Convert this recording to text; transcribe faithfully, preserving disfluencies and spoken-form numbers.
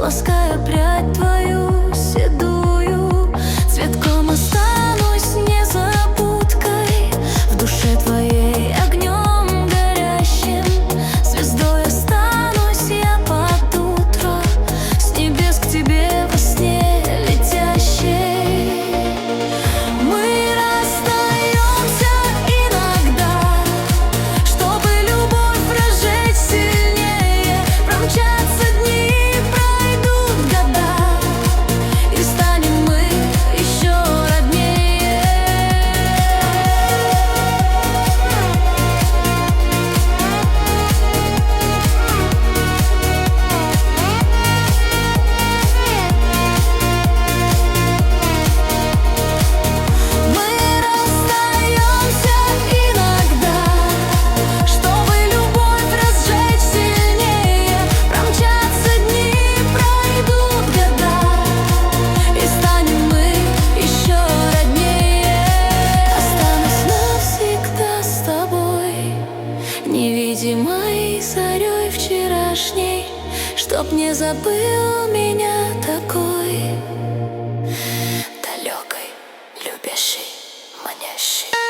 лаская прядь твою седую. Цветком останусь незабудкой, в душе твоей огнем горящим. Звездой останусь я под утро, с небес к тебе во сне летящей. Мы расстаемся иногда, чтобы любовь разжечь сильнее. Промчатся дни, пройдут года, и станем мы еще роднее. Мы расстаемся иногда, чтобы любовь разжечь сильнее. Промчатся дни, пройдут года, и станем мы еще роднее. Останусь навсегда с тобой, невидимой зарей вчерашней, чтоб не забыл меня такой далекой, любящей, манящей.